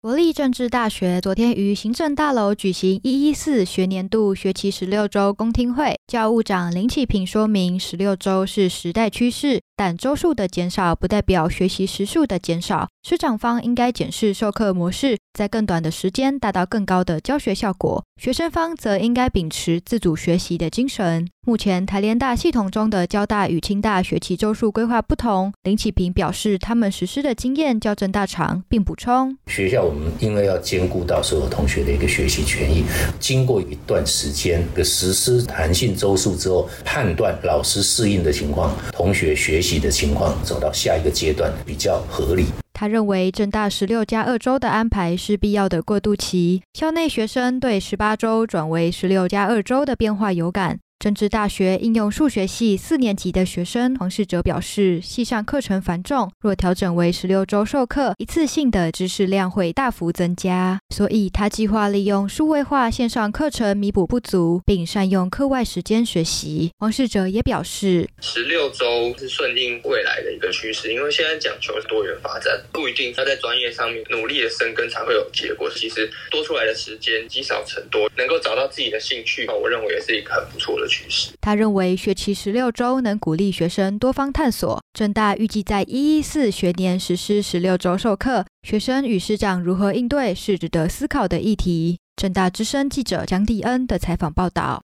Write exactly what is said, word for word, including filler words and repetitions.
国立政治大学昨天于行政大楼举行一一四学年度学期十六周公听会，教务长林启平说明，十六周是时代趋势，但周数的减少不代表学习时数的减少，师长方应该检视授课模式，在更短的时间达到更高的教学效果，学生方则应该秉持自主学习的精神。目前台联大系统中的交大与清大学期周数规划不同，林启平表示他们实施的经验较政大长，并补充， 学校我们因为要兼顾到所有同学的一个学习权益，经过一段时间的实施弹性周数之后，判断老师适应的情况，同学学习的情况，走到下一个阶段比较合理。 他认为政大十六加二周的安排是必要的过渡期，校内学生对十八周转为十六加二周的变化有感。政治大学应用数学系四年级的学生黄世哲表示，系上课程繁重，若调整为十六周授课，一次性的知识量会大幅增加，所以他计划利用数位化线上课程弥补不足，并善用课外时间学习。黄世哲也表示， 十六周是顺应未来的一个趋势，因为现在讲求多元发展，不一定要在专业上面努力的深耕才会有结果。其实多出来的时间积少成多，能够找到自己的兴趣，我认为也是一个很不错的趋势。 他认为学期十六周能鼓励学生多方探索。政大预计在一一四学年实施十六周授课，学生与师长如何应对是值得思考的议题。政大之声记者江迪恩的采访报道。